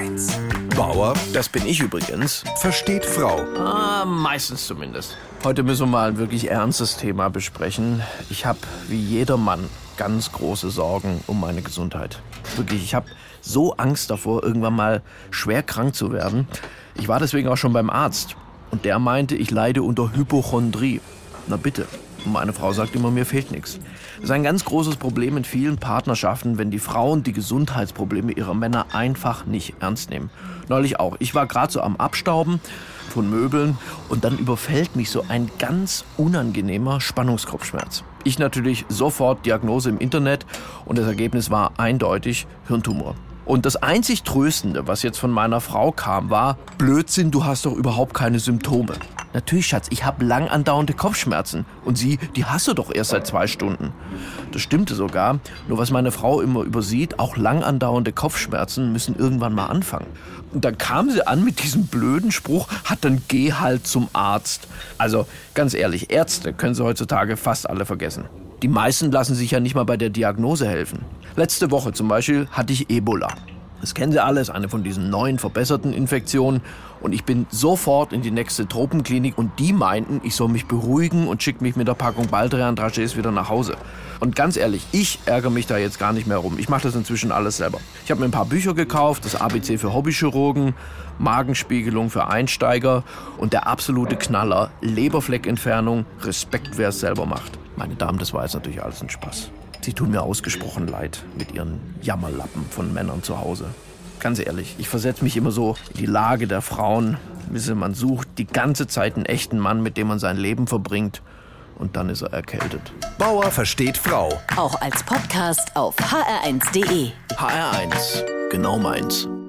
HR1. Bauer Das bin ich übrigens. versteht Frau. Meistens zumindest. Heute müssen wir mal ein wirklich ernstes Thema besprechen. Ich habe wie jeder Mann ganz große Sorgen um meine Gesundheit. Wirklich, ich habe so Angst davor, irgendwann mal schwer krank zu werden. Ich war deswegen auch schon beim Arzt. Und der meinte, ich leide unter Hypochondrie. Na bitte. Und meine Frau sagt immer, mir fehlt nichts. Das ist ein ganz großes Problem in vielen Partnerschaften, wenn die Frauen die Gesundheitsprobleme ihrer Männer einfach nicht ernst nehmen. Neulich auch. Ich war gerade so am Abstauben von Möbeln und dann überfällt mich so ein ganz unangenehmer Spannungskopfschmerz. Ich natürlich sofort Diagnose im Internet und das Ergebnis war eindeutig Hirntumor. Und das einzig Tröstende, was jetzt von meiner Frau kam, war: Blödsinn, du hast doch überhaupt keine Symptome. Natürlich, Schatz, ich habe lang andauernde Kopfschmerzen. Und sie, die hast du doch erst seit 2 Stunden. Das stimmte sogar. Nur was meine Frau immer übersieht, auch lang andauernde Kopfschmerzen müssen irgendwann mal anfangen. Und dann kam sie an mit diesem blöden Spruch, dann geh halt zum Arzt. Also ganz ehrlich, Ärzte können sie heutzutage fast alle vergessen. Die meisten lassen sich ja nicht mal bei der Diagnose helfen. Letzte Woche zum Beispiel hatte ich Ebola. Das kennen Sie alle, ist eine von diesen neuen verbesserten Infektionen. Und ich bin sofort in die nächste Tropenklinik und die meinten, ich soll mich beruhigen und schicken mich mit der Packung Baldrian Dragees wieder nach Hause. Und ganz ehrlich, ich ärgere mich da jetzt gar nicht mehr rum. Ich mache das inzwischen alles selber. Ich habe mir ein paar Bücher gekauft, das ABC für Hobbychirurgen, Magenspiegelung für Einsteiger und der absolute Knaller, Leberfleckentfernung, Respekt, wer es selber macht. Meine Damen, das war jetzt natürlich alles ein Spaß. Sie tun mir ausgesprochen leid mit ihren Jammerlappen von Männern zu Hause. Ganz ehrlich, ich versetze mich immer so in die Lage der Frauen. Man sucht die ganze Zeit einen echten Mann, mit dem man sein Leben verbringt. Und dann ist er erkältet. Bauer versteht Frau. Auch als Podcast auf hr1.de. HR1, genau meins.